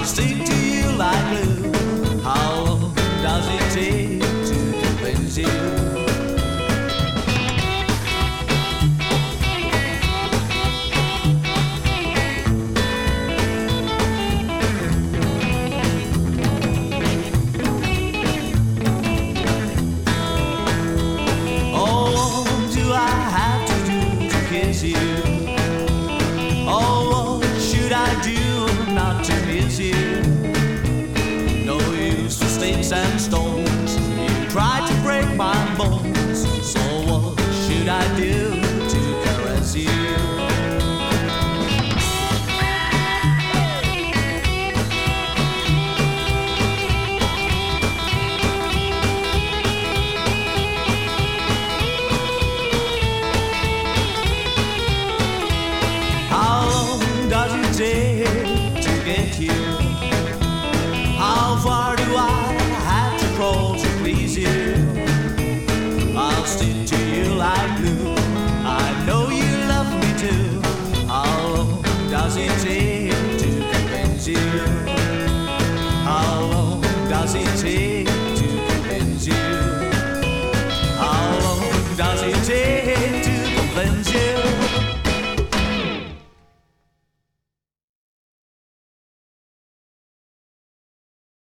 stick to you like glue. How long does it take to convince you? Oh, what should I do not to miss you? No use for sticks and stones. You tried to break my bones. So what should I do to caress you? To get here, how far do I have to crawl to please you? I'll stick to you like glue. I know you love me too. How long does it take to convince you? How long does it take to convince you? How long does it take?